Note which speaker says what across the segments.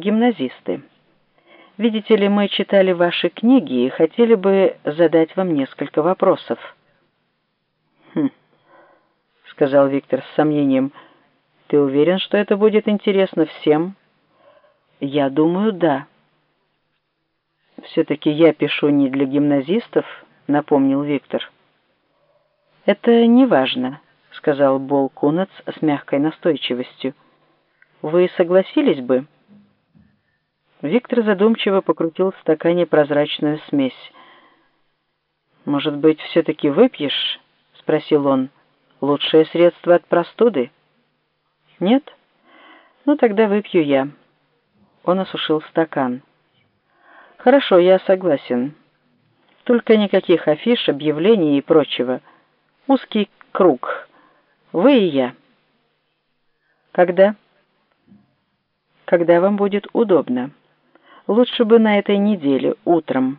Speaker 1: гимназисты. Видите ли, мы читали ваши книги и хотели бы задать вам несколько вопросов». «Хм», — сказал Виктор с сомнением, — «ты уверен, что это будет интересно всем?» «Я думаю, да». «Все-таки я пишу не для гимназистов», — напомнил Виктор. «Это не важно», — сказал Бол Кунац с мягкой настойчивостью. «Вы согласились бы?» Виктор задумчиво покрутил в стакане прозрачную смесь. «Может быть, все-таки выпьешь?» — спросил он. «Лучшее средство от простуды?» «Нет? Ну, тогда выпью я». Он осушил стакан. «Хорошо, я согласен. Только никаких афиш, объявлений и прочего. Узкий круг. Вы и я». «Когда?» «Когда вам будет удобно. Лучше бы на этой неделе, утром.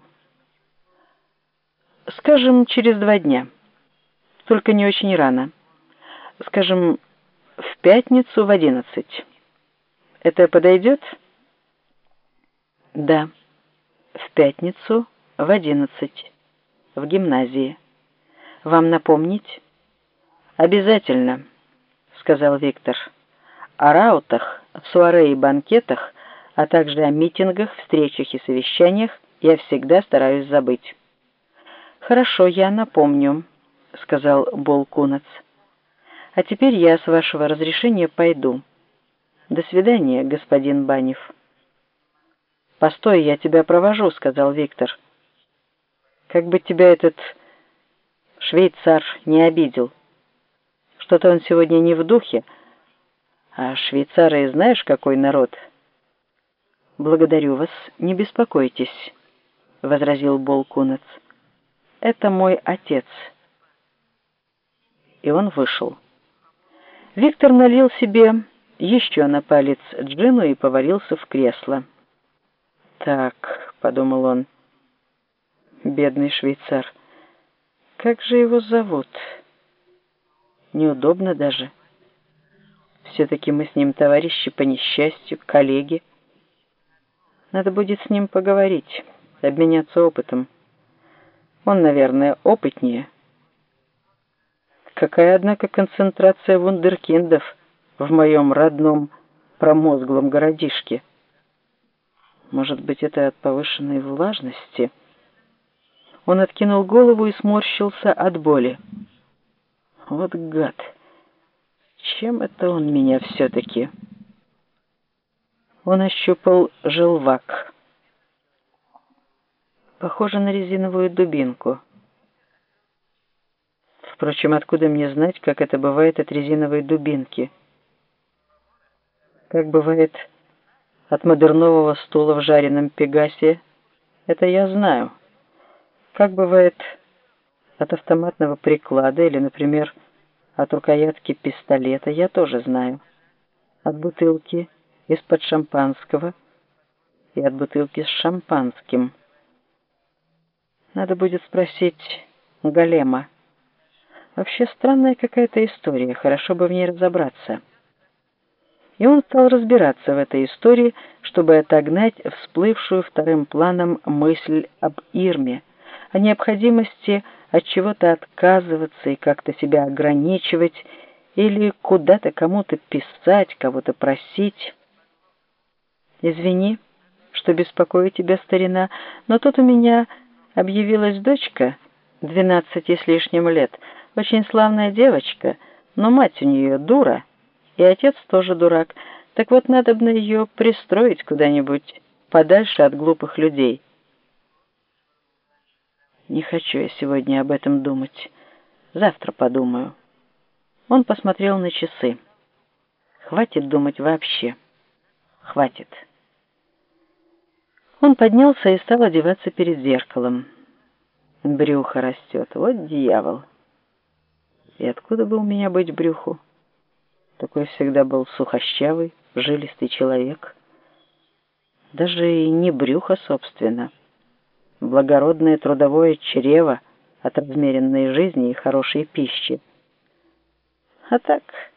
Speaker 1: Скажем, через 2 дня. Только не очень рано. Скажем, в пятницу в 11. Это подойдет?» «Да, в пятницу в 11. В гимназии. Вам напомнить?» «Обязательно», — сказал Виктор. «О раутах, суаре и банкетах, а также о митингах, встречах и совещаниях я всегда стараюсь забыть». «Хорошо, я напомню», — сказал Бол Кунац. «А теперь я, с вашего разрешения, пойду. До свидания, господин Банев». «Постой, я тебя провожу», — сказал Виктор. «Как бы тебя этот швейцар не обидел. Что-то он сегодня не в духе. А швейцары, знаешь, какой народ?» «Благодарю вас, не беспокойтесь», — возразил Бол Кунац. «Это мой отец». И он вышел. Виктор налил себе еще на палец джину и повалился в кресло. «Так», — подумал он, — «бедный швейцар. Как же его зовут? Неудобно даже. Все-таки мы с ним товарищи по несчастью, коллеги. Надо будет с ним поговорить, обменяться опытом. Он, наверное, опытнее. Какая, однако, концентрация вундеркиндов в моем родном промозглом городишке. Может быть, это от повышенной влажности?» Он откинул голову и сморщился от боли. «Вот гад! Чем это он меня все-таки?» Он ощупал желвак. Похоже на резиновую дубинку. Впрочем, откуда мне знать, как это бывает от резиновой дубинки? Как бывает от модернового стула в жареном пегасе, это я знаю. Как бывает от автоматного приклада или, например, от рукоятки пистолета, я тоже знаю. От бутылки из-под шампанского и от бутылки с шампанским. Надо будет спросить Голема. Вообще странная какая-то история, хорошо бы в ней разобраться. И он стал разбираться в этой истории, чтобы отогнать всплывшую вторым планом мысль об Ирме, о необходимости от чего-то отказываться и как-то себя ограничивать, или куда-то кому-то писать, кого-то просить. «Извини, что беспокою тебя, старина, но тут у меня объявилась дочка, 12 с лишним лет, очень славная девочка, но мать у нее дура, и отец тоже дурак. Так вот, надобно ее пристроить куда-нибудь подальше от глупых людей». «Не хочу я сегодня об этом думать. Завтра подумаю». Он посмотрел на часы. «Хватит думать вообще. Хватит». Он поднялся и стал одеваться перед зеркалом. Брюхо растет. Вот дьявол. И откуда бы у меня быть брюху? Такой всегда был сухощавый, жилистый человек. Даже и не брюхо, собственно. Благородное трудовое чрево от размеренной жизни и хорошей пищи. А так...